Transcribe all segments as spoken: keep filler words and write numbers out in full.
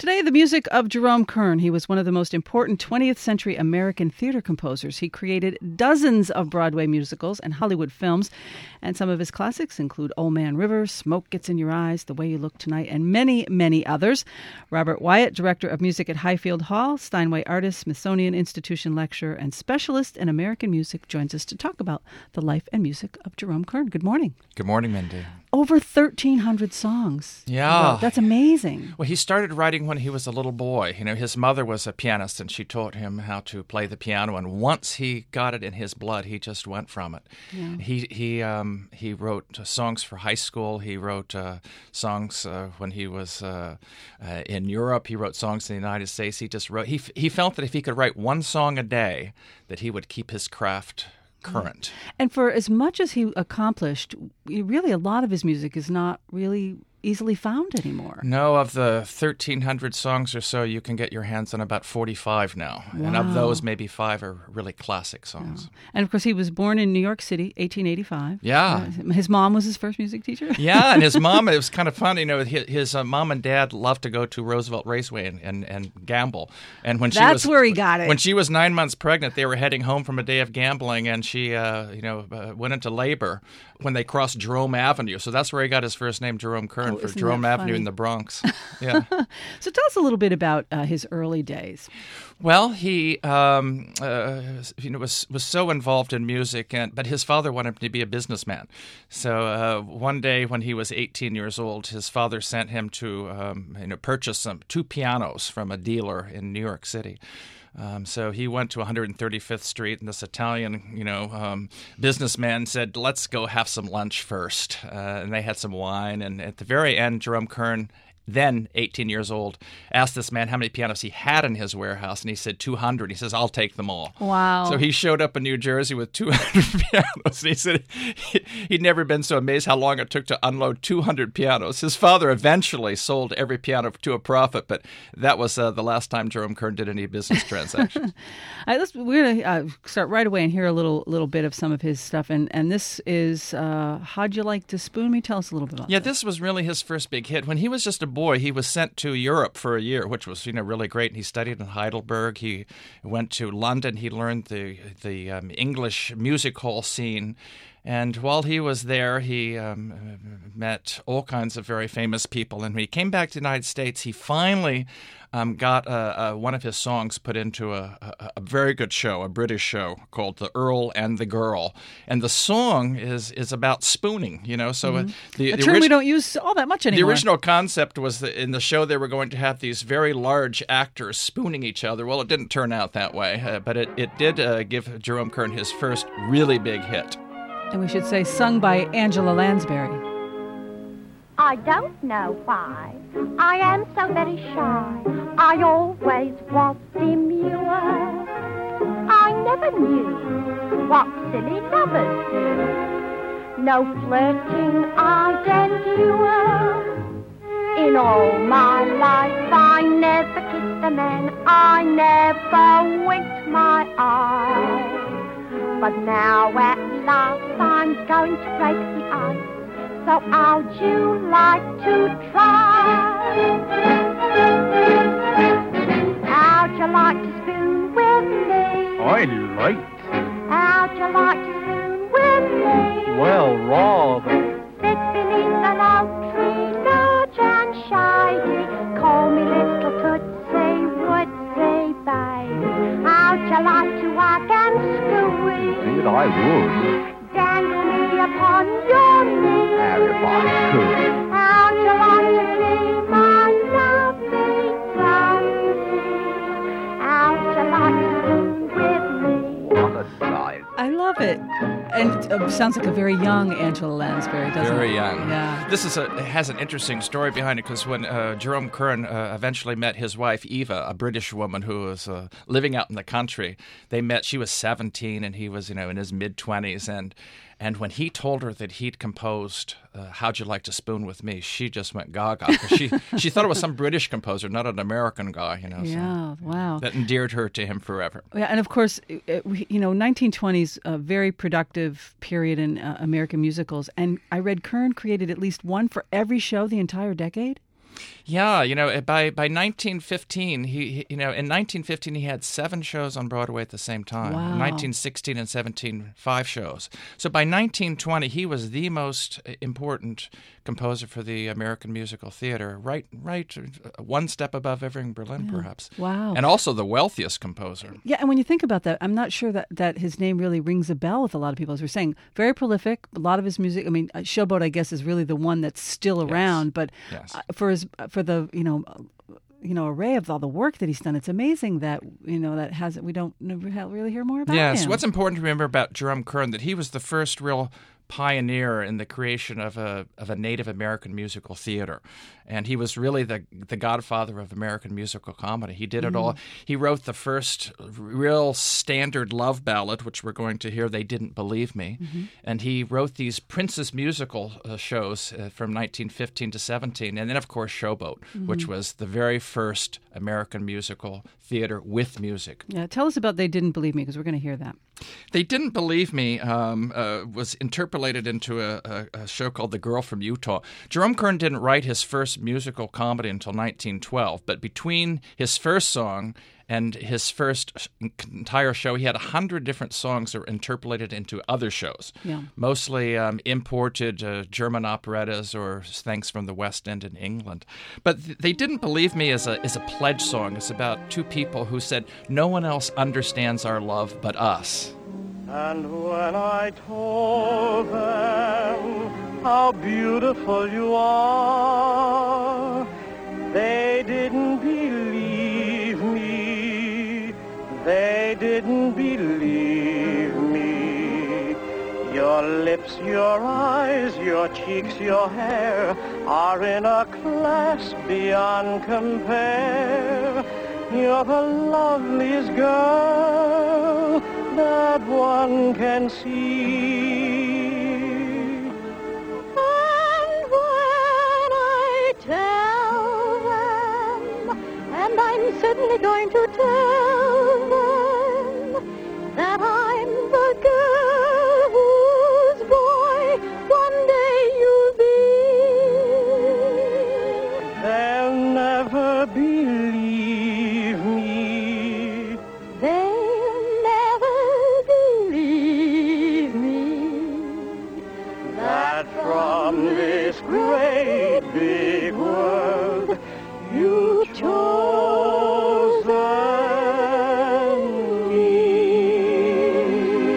Today, the music of Jerome Kern. He was one of the most important twentieth century American theater composers. He created dozens of Broadway musicals and Hollywood films, and some of his classics include Old Man River, Smoke Gets in Your Eyes, The Way You Look Tonight, and many, many others. Robert Wyatt, Director of Music at Highfield Hall, Steinway Artist, Smithsonian Institution Lecturer, and Specialist in American Music, joins us to talk about the life and music of Jerome Kern. Good morning. Good morning, Mindy. Over thirteen hundred songs. Yeah. Wow, that's amazing. Well, he started writing when he was a little boy. You know, his mother was a pianist, and she taught him how to play the piano. And once he got it in his blood, he just went from it. Yeah. He he um, he wrote songs for high school. He wrote uh, songs uh, when he was uh, uh, in Europe. He wrote songs in the United States. He just wrote. He he felt that if he could write one song a day, that he would keep his craft current. And for as much as he accomplished, really a lot of his music is not really easily found anymore. No, of the thirteen hundred songs or so, you can get your hands on about forty-five now. Wow. And of those, maybe five are really classic songs. Yeah. And, of course, he was born in New York City, eighteen eighty-five. Yeah. Uh, his mom was his first music teacher? Yeah, and his mom, it was kind of funny. You know, his, his uh, mom and dad loved to go to Roosevelt Raceway and, and, and gamble. And when she That's was, where he got it. When she was nine months pregnant, they were heading home from a day of gambling, and she, uh, you know, uh, went into labor when they crossed Jerome Avenue. So that's where he got his first name, Jerome Kern, Oh, for isn't Jerome that Avenue funny? in the Bronx. Yeah. So tell us a little bit about uh, his early days. Well, he um, uh, you know was was so involved in music, and but his father wanted him to be a businessman. So uh, one day when he was eighteen years old, his father sent him to um, you know purchase some two pianos from a dealer in New York City. Um, so he went to one hundred thirty-fifth Street, and this Italian, you know, um, businessman said, "Let's go have some lunch first." Uh, and they had some wine, and at the very end, Jerome Kern, then eighteen years old, asked this man how many pianos he had in his warehouse, and he said two hundred. He says, "I'll take them all." Wow. So he showed up in New Jersey with two hundred pianos, and he said he, he'd never been so amazed how long it took to unload two hundred pianos. His father eventually sold every piano to a profit, but that was uh, the last time Jerome Kern did any business transactions. All right, let's, we're going to uh, start right away and hear a little little bit of some of his stuff, and, and this is uh, How'd You Like to Spoon Me? Tell us a little bit about Yeah, that. this was really his first big hit. When he was just a boy, he was sent to Europe for a year, which was, you know, really great. And he studied in Heidelberg. He went to London. He learned the the um, English music hall scene. And while he was there, he um, met all kinds of very famous people. And when he came back to the United States, he finally um, got uh, uh, one of his songs put into a, a, a very good show, a British show called The Earl and the Girl. And the song is is about spooning, you know. So Mm-hmm. uh, the, a the term orig- we don't use all that much anymore. The original concept was that in the show they were going to have these very large actors spooning each other. Well, it didn't turn out that way, uh, but it, it did uh, give Jerome Kern his first really big hit. And we should say sung by Angela Lansbury. I don't know why I am so very shy. I always was demure. I never knew what silly lovers do. No flirting I'd endure. In all my life I never kissed a man. I never winked my eye. But now at last I'm going to break the ice. So how'd you like to try? How'd you like to spoon with me? I like, How'd you like to spoon with me? well, rather. Sit beneath an oak tree, large and shady. Call me little Tootsie, Woodsy, baby. How'd you like to whack and squeeze? Indeed, I would. Dangle me upon your knee. Now, if I could. How'd you like to be my lovely Tootsie? How'd you like to spoon with me? What a sight. I love it. And it uh, sounds like a very young Angela Lansbury, doesn't it? Very young. Yeah. This is a it has an interesting story behind it because when uh, Jerome Kern uh, eventually met his wife Eva, a British woman who was uh, living out in the country, they met. She was seventeen and he was, you know, in his mid twenties, and and when he told her that he'd composed uh, "How'd You Like to Spoon with Me," she just went gaga. 'Cause she she thought it was some British composer, not an American guy, you know. Yeah, so wow. that endeared her to him forever. Yeah, and of course, it, it- we- you know, nineteen twenties, a very productive period in uh, American musicals. And I read Kern created at least one for every show the entire decade. Yeah, you know, by by nineteen fifteen, he, he you know, in nineteen fifteen he had seven shows on Broadway at the same time. Wow. nineteen sixteen and seventeen, five shows. So by nineteen twenty, he was the most important composer for the American musical theater, right, right, one step above Irving Berlin, Yeah. perhaps. Wow. And also the wealthiest composer. Yeah, and when you think about that, I'm not sure that, that his name really rings a bell with a lot of people. As we're saying, very prolific. A lot of his music. I mean, uh, Showboat, I guess, is really the one that's still around. But Yes. uh, for his for the you know. uh, You know, array of all the work that he's done. It's amazing that you know that has we don't never really hear more about Yes. him. What's important to remember about Jerome Kern that he was the first real pioneer in the creation of a of a Native American musical theater, and he was really the the godfather of American musical comedy. He did it all. He wrote the first real standard love ballad, which we're going to hear. They Didn't Believe Me, and he wrote these Princess musical uh, shows uh, from nineteen fifteen to seventeen, and then of course Showboat, which was the very first American musical theater with music. Yeah, tell us about They Didn't Believe Me, because we're going to hear that. They Didn't Believe Me um, uh, was interpolated into a, a, a show called The Girl from Utah. Jerome Kern didn't write his first musical comedy until nineteen twelve, but between his first song and his first entire show, he had a hundred different songs that were interpolated into other shows, Yeah. mostly um, imported uh, German operettas or things from the West End in England. But th- They Didn't Believe Me is a, is a pledge song. It's about two people who said, no one else understands our love but us. And when I told them how beautiful you are, they didn't believe me. They didn't believe me. Your lips, your eyes, your cheeks, your hair are in a class beyond compare. You're the loveliest girl that one can see. And when I tell them, and I'm certainly going to tell them, that I'm the girl whose boy one day you'll be, they'll never believe me. They'll never believe me that from this great big world you've chosen me.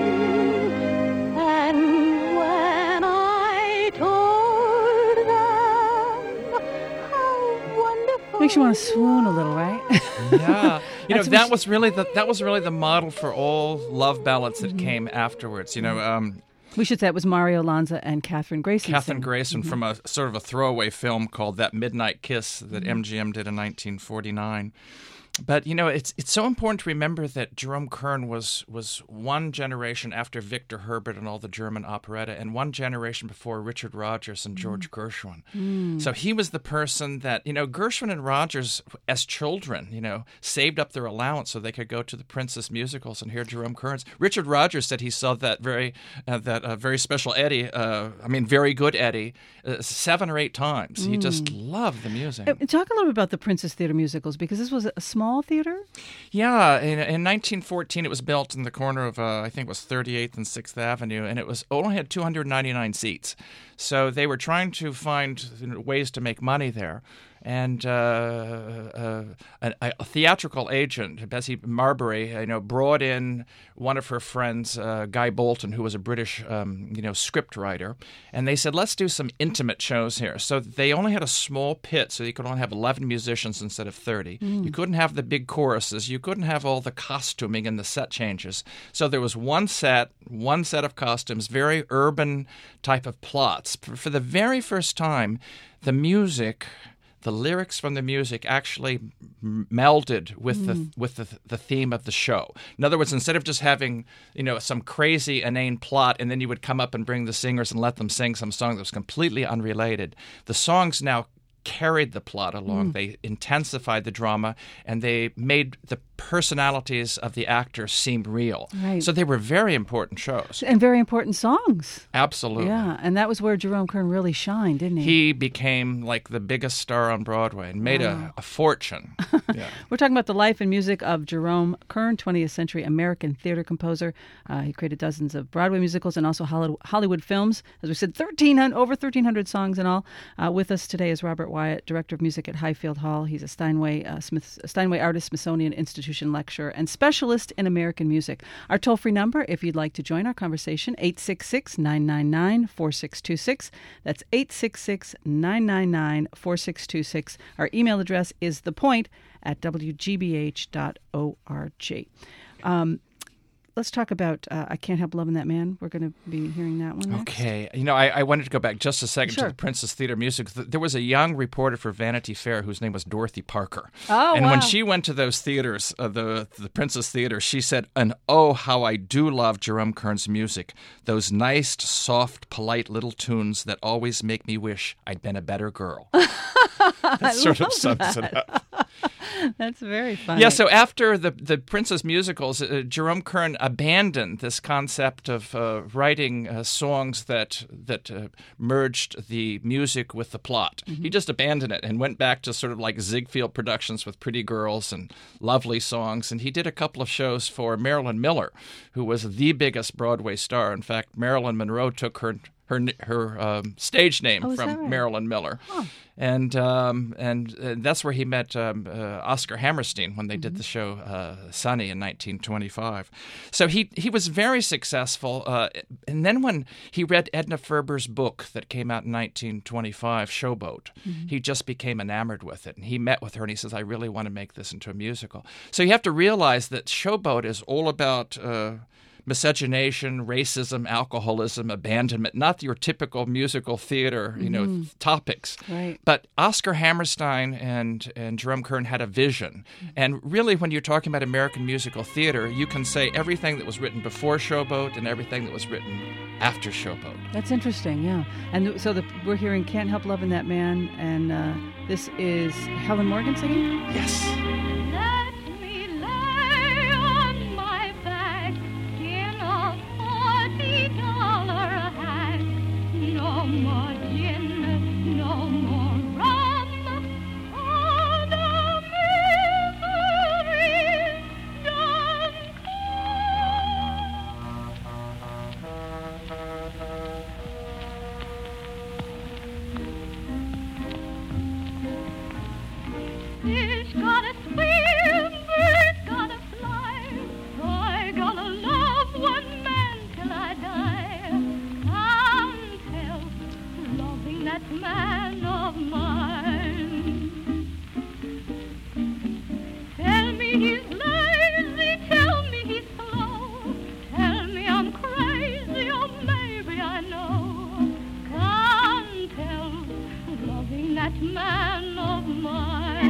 And when I told them how wonderful Makes you want to swoon a little, right? Yeah, you know That's that what- was really the that was really the model for all love ballads that came afterwards. You know, um, We should say it was Mario Lanza and Catherine Grayson. Catherine singing. Grayson from a sort of a throwaway film called That Midnight Kiss that M G M did in nineteen forty-nine. But you know, it's it's so important to remember that Jerome Kern was was one generation after Victor Herbert and all the German operetta, and one generation before Richard Rodgers and George Gershwin. So he was the person that, you know, Gershwin and Rodgers, as children, you know, saved up their allowance so they could go to the Princess musicals and hear Jerome Kern's. Richard Rodgers said he saw that very uh, that uh, very special Eddie, uh, I mean, very good Eddie, uh, seven or eight times. He just loved the music. Uh, Talk a little bit about the Princess Theater musicals, because this was a small theater. Yeah, in, in nineteen fourteen, it was built in the corner of, uh, I think it was thirty-eighth and sixth Avenue, and it was only had two hundred ninety-nine seats. So they were trying to find you know, ways to make money there. And uh, uh, a, a theatrical agent, Bessie Marbury, you know, brought in one of her friends, uh, Guy Bolton, who was a British, um, you know, script writer, and they said, "Let's do some intimate shows here." So they only had a small pit, so you could only have eleven musicians instead of thirty. You couldn't have the big choruses. You couldn't have all the costuming and the set changes. So there was one set, one set of costumes, very urban type of plots. For, for the very first time, the music. The lyrics from the music actually melded with the with the the theme of the show. In other words, instead of just having you know some crazy inane plot, and then you would come up and bring the singers and let them sing some song that was completely unrelated, the songs now carried the plot along. Mm. They intensified the drama, and they made the personalities of the actors seem real. Right. So they were very important shows. And very important songs. Absolutely. Yeah, and that was where Jerome Kern really shined, didn't he? He became like the biggest star on Broadway and made Wow. a, a fortune. Yeah. We're talking about the life and music of Jerome Kern, twentieth century American theater composer. Uh, he created dozens of Broadway musicals and also Hollywood, Hollywood films. As we said, thirteen hundred, over thirteen hundred songs in all. Uh, with us today is Robert Wyatt, director of music at Highfield Hall. He's a Steinway uh, Smith, Steinway artist, Smithsonian Institution lecturer, and specialist in American music. Our toll-free number, if you'd like to join our conversation, eight six six, nine nine nine, four six two six. That's eight six six, nine nine nine, four six two six. Our email address is thepoint at w g b h dot org. Um, let's talk about uh, I Can't Help Loving That Man. We're going to be hearing that one next. Okay. You know, I, I wanted to go back just a second Sure. to the Princess Theater Music. Th- There was a young reporter for Vanity Fair whose name was Dorothy Parker. Oh, And wow. when she went to those theaters, uh, the, the Princess Theater, she said, and oh, how I do love Jerome Kern's music. Those nice, soft, polite little tunes that always make me wish I'd been a better girl. That sort of sums it up. That's very funny. Yeah, so after the the Princess musicals, uh, Jerome Kern abandoned this concept of uh, writing uh, songs that that uh, merged the music with the plot. He just abandoned it and went back to sort of like Ziegfeld Productions with pretty girls and lovely songs. And he did a couple of shows for Marilyn Miller, who was the biggest Broadway star. In fact, Marilyn Monroe took her her her um, stage name Oh, is from that right? Marilyn Miller. And um, and uh, that's where he met um, uh, Oscar Hammerstein when they did the show uh, Sunny in nineteen twenty-five. So he he was very successful. Uh, and then when he read Edna Ferber's book that came out in nineteen twenty-five, Showboat, he just became enamored with it. And he met with her and he says, I really want to make this into a musical. So you have to realize that Showboat is all about Uh, miscegenation, racism, alcoholism, abandonment, not your typical musical theater, you know, th- topics. Right. But Oscar Hammerstein and, and Jerome Kern had a vision. And really, when you're talking about American musical theater, you can say everything that was written before Showboat and everything that was written after Showboat. That's interesting, yeah. And so the, we're hearing Can't Help Loving That Man, and uh, this is Helen Morgan singing? Yes. Let me lay on my back in a forty dollar hat. No more gin, no more rum. All the misery's done Fish gotta swim, birds gotta fly. I gotta love one man till I die. Can't help loving that man of mine. Tell me he's lazy, tell me he's slow. Tell me I'm crazy, or maybe I know. Can't help loving that man of mine.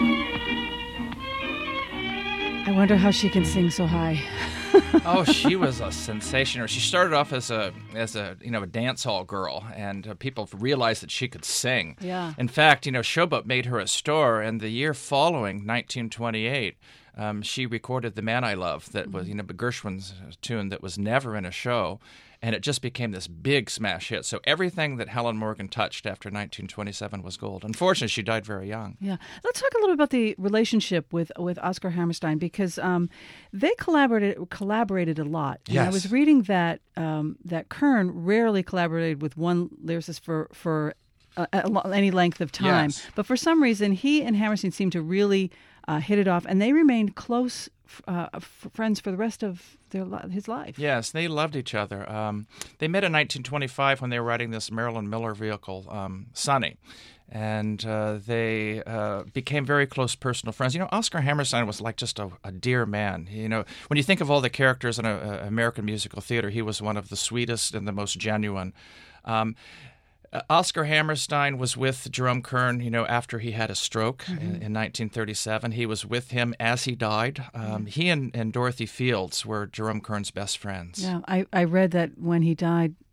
I wonder how she can sing so high. Oh, she was a sensation. She started off as a as a you know a dance hall girl, and uh, people realized that she could sing. Yeah. In fact, you know, Showboat made her a star, and the year following, nineteen twenty-eight, um, she recorded "The Man I Love," that was you know Gershwin's tune that was never in a show, and it just became this big smash hit. So everything that Helen Morgan touched after nineteen twenty-seven was gold. Unfortunately, she died very young. Yeah, let's talk a little about the relationship with with Oscar Hammerstein, because um, they collaborated collaborated a lot. And I Yes. was reading that um, that Kern rarely collaborated with one lyricist for for uh, a lo- any length of time, Yes. but for some reason he and Hammerstein seemed to really uh, hit it off, and they remained close f- uh, f- friends for the rest of their li- his life. Yes, they loved each other. Um, they met in nineteen twenty-five when they were writing this Marilyn Miller vehicle, um, Sunny. And uh, they uh, became very close personal friends. You know, Oscar Hammerstein was like just a, a dear man. You know, when you think of all the characters in a, a American musical theater, he was one of the sweetest and the most genuine. Um, Uh, Oscar Hammerstein was with Jerome Kern, you know, after he had a stroke in, in nineteen thirty-seven. He was with him as he died. Um, He and, and Dorothy Fields were Jerome Kern's best friends. Yeah, I, I read that when he died,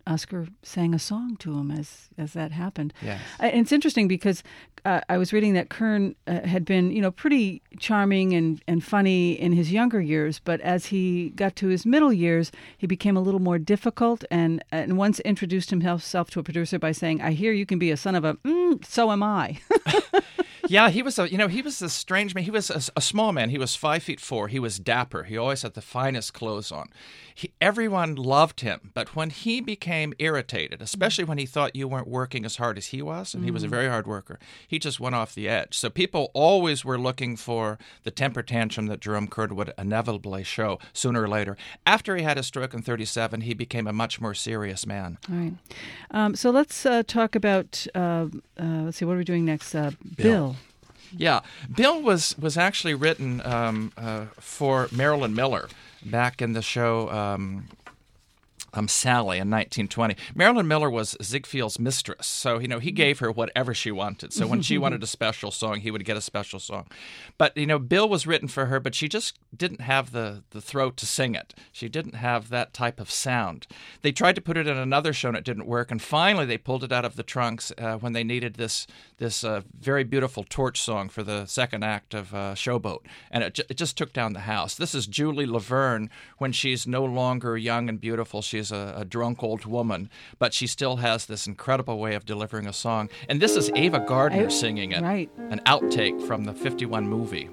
Oscar sang a song to him as as that happened. Yes. Uh, And it's interesting because uh, I was reading that Kern uh, had been, you know, pretty charming and, and funny in his younger years, but as he got to his middle years, he became a little more difficult and, and once introduced himself to a producer by saying, "I hear you can be a son of a, mm, so am I." Yeah, he was a you know he was a strange man. He was a, a small man. He was five feet four. He was dapper. He always had the finest clothes on. He, everyone loved him, but when he became irritated, especially when he thought you weren't working as hard as he was, and he was a very hard worker, he just went off the edge. So people always were looking for the temper tantrum that Jerome Kern would inevitably show sooner or later. After he had a stroke in thirty-seven, he became a much more serious man. All right. Um, so let's uh, talk about, uh, uh, let's see, what are we doing next? Uh, Bill. Yeah, Bill was was actually written um, uh, for Marilyn Miller back in the show um, um, Sally in nineteen twenty. Marilyn Miller was Ziegfeld's mistress, so you know he gave her whatever she wanted. So when she wanted a special song, he would get a special song. But you know, Bill was written for her, but she just didn't have the, the throat to sing it. She didn't have that type of sound. They tried to put it in another show and it didn't work, and finally they pulled it out of the trunks uh, when they needed this this uh, very beautiful torch song for the second act of uh, Showboat, and it, ju- it just took down the house. This is Julie Laverne when she's no longer young and beautiful. She's a, a drunk old woman, but she still has this incredible way of delivering a song. And this is Ava Gardner I- singing it, right. an outtake from the fifty-one movie.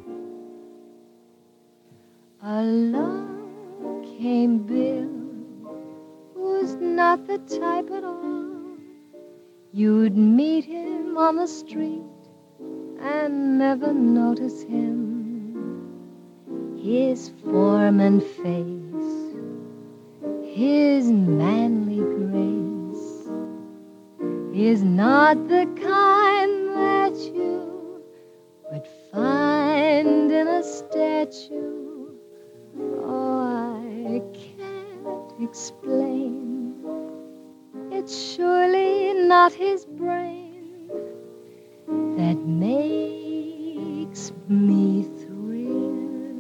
Along came Bill, who's not the type at all. You'd meet him on the street and never notice him. His form and face, his manly grace, is not the kind that you would find in a statue. Oh, I can't explain. It's surely not his brain that makes me thrill.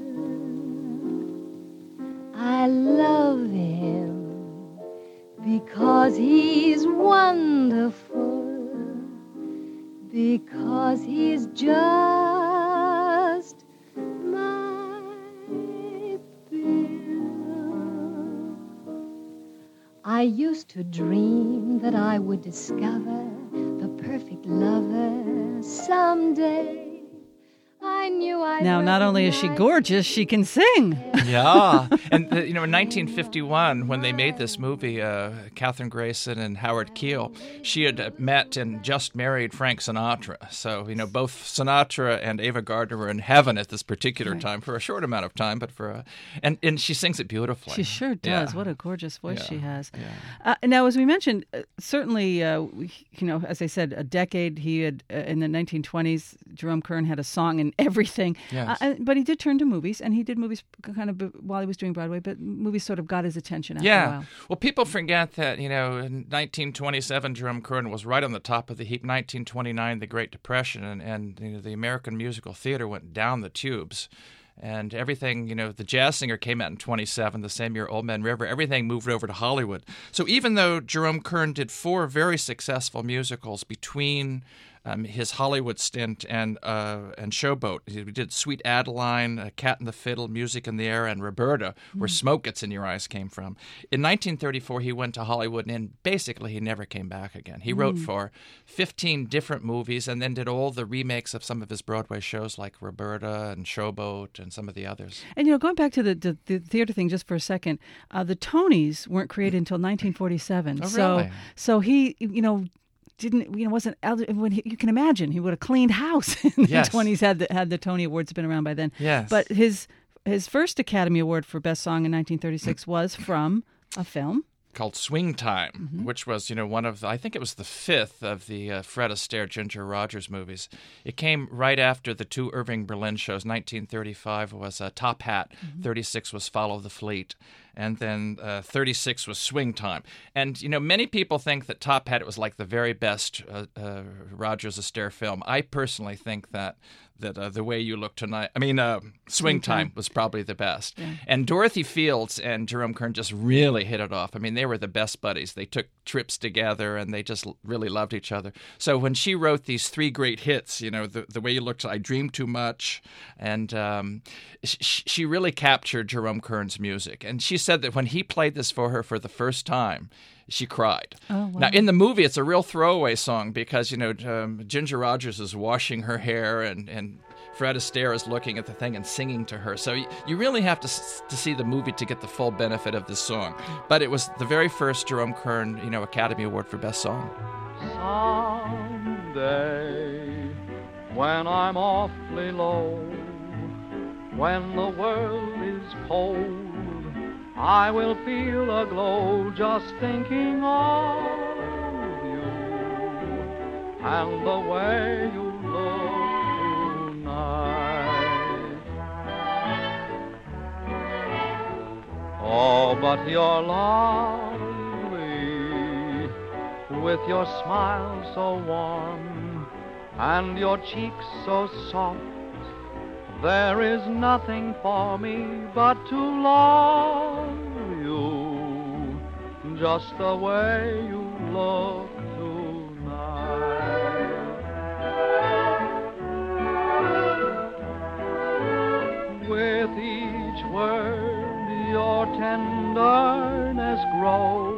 I love him because he's wonderful, because he's just my Bill. I used to dream that I would discover the perfect lover someday. I knew I'd Now, not only is she recognize- gorgeous, she can sing. Yeah, and uh, you know, in nineteen fifty-one, when they made this movie, uh, Katherine Grayson and Howard Keel, she had uh, met and just married Frank Sinatra. So you know, both Sinatra and Ava Gardner were in heaven at this particular Right. time for a short amount of time, but for a, and and she sings it beautifully. She sure does. Yeah. What a gorgeous voice Yeah, she has. yeah. Uh, now, as we mentioned, uh, certainly, uh, we, you know, as I said, a decade. He had uh, in the nineteen twenties. Jerome Kern had a song in everything. Yes. Uh, but he did turn to movies, and he did movies kind of b- while he was doing Broadway. But movies sort of got his attention after a Yeah. while. Well, people forget that, you know, in nineteen twenty-seven, Jerome Kern was right on the top of the heap. nineteen twenty-nine, the Great Depression, and, and you know, the American musical theater went down the tubes. And everything, you know, the Jazz Singer came out in twenty-seven, the same year Old Man River, everything moved over to Hollywood. So even though Jerome Kern did four very successful musicals between um, his Hollywood stint and uh, and Showboat, he did Sweet Adeline, uh, Cat and the Fiddle, Music in the Air, and Roberta, where Smoke Gets in Your Eyes came from. In nineteen thirty-four, he went to Hollywood, and basically he never came back again. He wrote for fifteen different movies and then did all the remakes of some of his Broadway shows like Roberta and Showboat and some of the others. And, you know, going back to the, the, the theater thing just for a second, uh, the Tonys weren't created until nineteen forty-seven. Oh, so, really? so he, you know, didn't, you know, wasn't, el- when he, you can imagine, he would have cleaned house in Yes. the twenties had the, had the Tony Awards been around by then. Yes. But his, his first Academy Award for Best Song in nineteen thirty-six was from a film. Called Swing Time, which was, you know, one of the, I think it was the fifth of the uh, Fred Astaire, Ginger Rogers movies. It came right after the two Irving Berlin shows. nineteen thirty-five was uh, Top Hat, thirty-six was Follow the Fleet. and then uh, thirty-six was Swing Time. And, you know, many people think that Top Hat was like the very best uh, uh, Rodgers Astaire film. I personally think that that uh, The Way You Look Tonight, I mean, uh, Swing Time was probably the best. Yeah. And Dorothy Fields and Jerome Kern just really hit it off. I mean, they were the best buddies. They took trips together, and they just really loved each other. So when she wrote these three great hits, you know, The, the Way You Look, I Dream Too Much, and um, sh- she really captured Jerome Kern's music. And she said that when he played this for her for the first time, she cried. Oh, wow. Now, in the movie, it's a real throwaway song because, you know, um, Ginger Rogers is washing her hair and, and Fred Astaire is looking at the thing and singing to her. So you, you really have to to see the movie to get the full benefit of this song. But it was the very first Jerome Kern, you know, Academy Award for Best Song. Someday, when I'm awfully low, when the world is cold, I will feel a glow just thinking of you and the way you look tonight. Oh, but you're lovely with your smile so warm and your cheeks so soft. There is nothing for me but to love you just the way you look tonight. With each word your tenderness grows.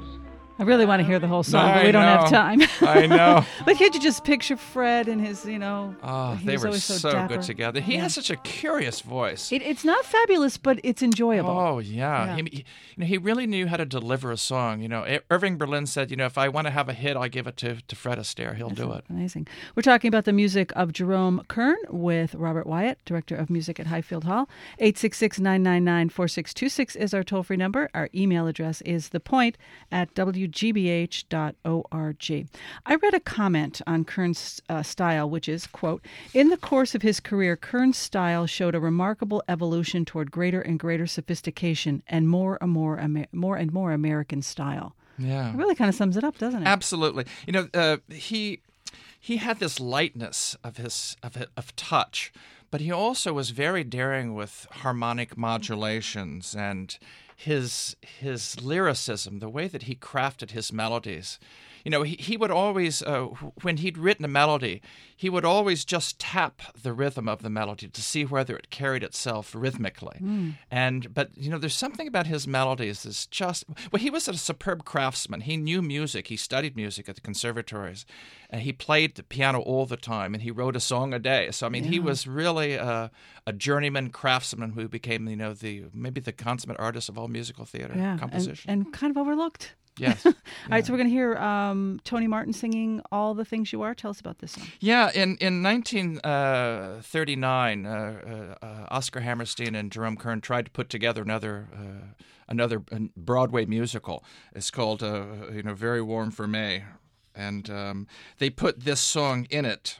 I really want to hear the whole song, I but we don't know. have time. I know. But can't you just picture Fred and his, you know, Oh, he they was were always so, so, dapper. good together. He Yeah. has such a curious voice. It, it's not fabulous, but it's enjoyable. Oh, yeah. Yeah. He, he- you know, he really knew how to deliver a song. You know, Irving Berlin said, you know, if I want to have a hit, I'll give it to, to Fred Astaire. He'll do it. Amazing. We're talking about the music of Jerome Kern with Robert Wyatt, Director of Music at Highfield Hall. eight six six, nine nine nine, four six two six is our toll-free number. Our email address is thepoint at w g b h dot org. I read a comment on Kern's uh, style, which is, quote, in the course of his career, Kern's style showed a remarkable evolution toward greater and greater sophistication and more and more, Amer- more and more American style. Yeah. It really kind of sums it up, doesn't it? Absolutely. You know, uh, he he had this lightness of his of of touch, but he also was very daring with harmonic modulations and his his lyricism, the way that he crafted his melodies. You know, he, he would always, uh, when he'd written a melody, he would always just tap the rhythm of the melody to see whether it carried itself rhythmically. Mm. And, but, you know, there's something about his melodies that's just, well, he was a superb craftsman. He knew music. He studied music at the conservatories. And he played the piano all the time, and he wrote a song a day. So, I mean, yeah. he was really a, a journeyman craftsman who became, you know, the maybe the consummate artist of all musical theater yeah, composition. And, and kind of overlooked. Yes. All yeah. right, so we're going to hear um, Tony Martin singing All the Things You Are. Tell us about this song. Yeah, in, in nineteen thirty-nine, uh, uh, Oscar Hammerstein and Jerome Kern tried to put together another uh, another Broadway musical. It's called, uh, you know, Very Warm for May. And um, they put this song in it.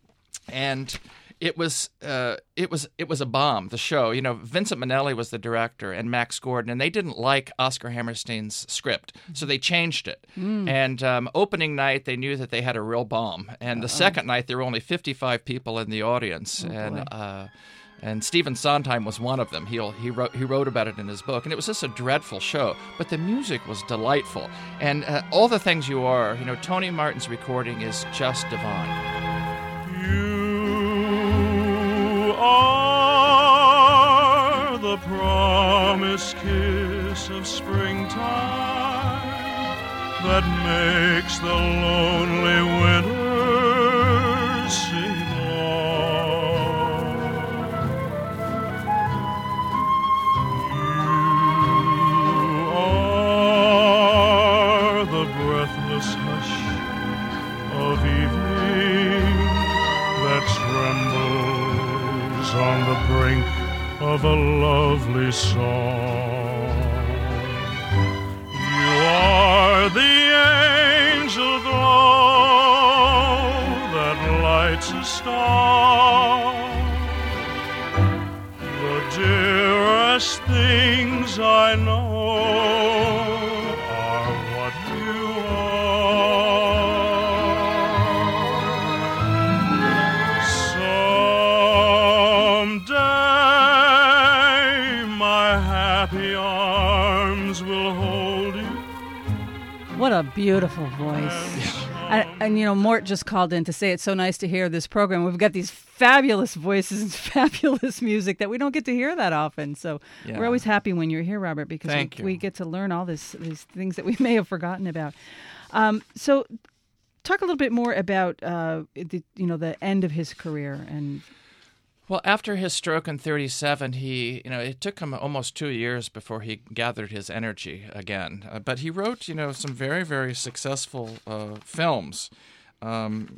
And it was uh, it was it was a bomb. The show, you know, Vincent Minnelli was the director and Max Gordon, and they didn't like Oscar Hammerstein's script, so they changed it. Mm. And um, opening night, they knew that they had a real bomb. And Uh-oh. the second night, there were only fifty-five people in the audience, oh, and uh, and Stephen Sondheim was one of them. He he wrote he wrote about it in his book, and it was just a dreadful show. But the music was delightful, and uh, All the Things You Are. You know, Tony Martin's recording is just divine. You are the promised kiss of springtime that makes the lonely winter seem long. You are the breathless hush of evening that trembles on the brink of a lovely song. You are the angel glow that lights a star. The dearest things things I know are what you are. Someday my happy arms will hold you. What a beautiful voice. And, and, you know, Mort just called in to say it's so nice to hear this program. We've got these fabulous voices and fabulous music that we don't get to hear that often. So Yeah. we're always happy when you're here, Robert, because Thank we, you. we get to learn all this these things that we may have forgotten about. Um, so talk a little bit more about, uh, the, you know, the end of his career. And Well, after his stroke in thirty-seven, he, you know, it took him almost two years before he gathered his energy again. Uh, but he wrote, you know, some very, very successful uh, films. Um,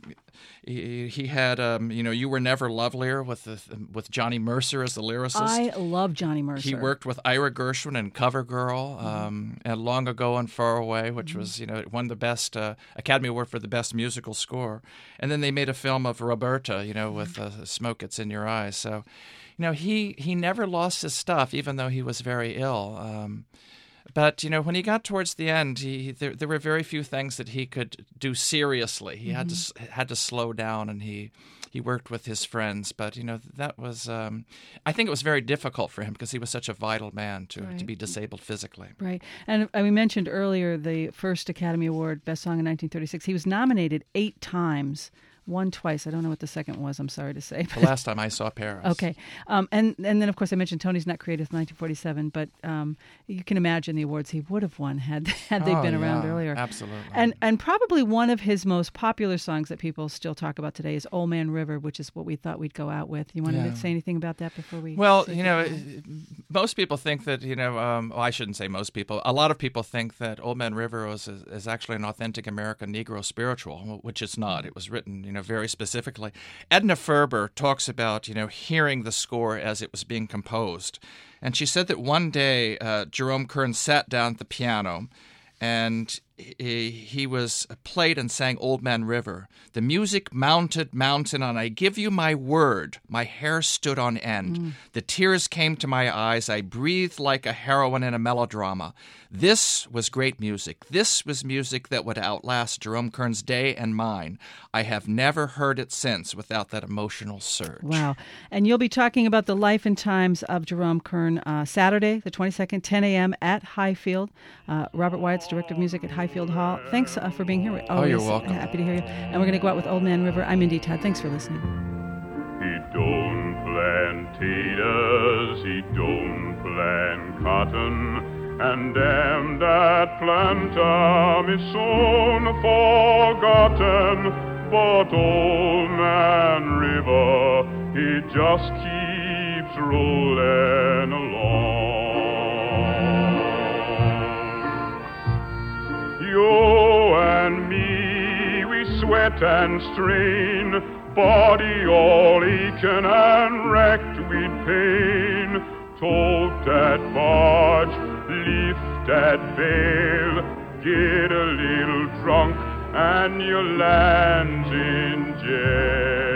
he, he had, um, you know, You Were Never Lovelier with the, with Johnny Mercer as the lyricist. I love Johnny Mercer. He worked with Ira Gershwin in CoverGirl, um, and Long Ago and Far Away, which Mm-hmm. was, you know, won the best uh, Academy Award for the best musical score. And then they made a film of Roberta, you know, with uh, Smoke It's in Your Eyes. So, you know, he he never lost his stuff, even though he was very ill. Um, But, you know, when he got towards the end, he there, there were very few things that he could do seriously. He had to s- had to slow down, and he, he worked with his friends. But, you know, that was um, – I think it was very difficult for him because he was such a vital man to, to Right. be disabled physically. Right. And uh, we mentioned earlier the first Academy Award, Best Song in nineteen thirty-six. He was nominated eight times, won twice. I don't know what the second was, I'm sorry to say. The last time I saw Paris. Okay. Um, and, and then, of course, I mentioned Tony's Not Creative, nineteen forty-seven, but um, you can imagine the awards he would have won had had they Oh, been around yeah, earlier. absolutely. And and probably one of his most popular songs that people still talk about today is Old Man River, which is what we thought we'd go out with. You want Yeah. to say anything about that before we... Well, say you know, goodbye? most people think that, you know, um, well, I shouldn't say most people. A lot of people think that Old Man River was, is, is actually an authentic American Negro spiritual, which it's not. It was written, you know, very specifically. Edna Ferber talks about, you know, hearing the score as it was being composed. And she said that one day uh, Jerome Kern sat down at the piano and he, he was played and sang Old Man River. The music mounted mountain, and I give you my word, my hair stood on end. Mm. The tears came to my eyes. I breathed like a heroine in a melodrama. This was great music. This was music that would outlast Jerome Kern's day and mine. I have never heard it since without that emotional surge. Wow. And you'll be talking about the life and times of Jerome Kern uh, Saturday, the twenty-second, ten a.m. at Highfield. Uh, Robert Wyatt's Director of Music at Highfield Hall. Thanks uh, for being here. We're Oh, you're always welcome. happy to hear you. And we're going to go out with Old Man River. I'm Indy Todd. Thanks for listening. He don't plant taters, he don't plant cotton, and damn that planter is soon forgotten. But Old Man River, he just keeps rolling along. You and me, we sweat and strain, body all aching and wrecked with pain. Tote that barge, lift that bale, get a little drunk, and you land in jail.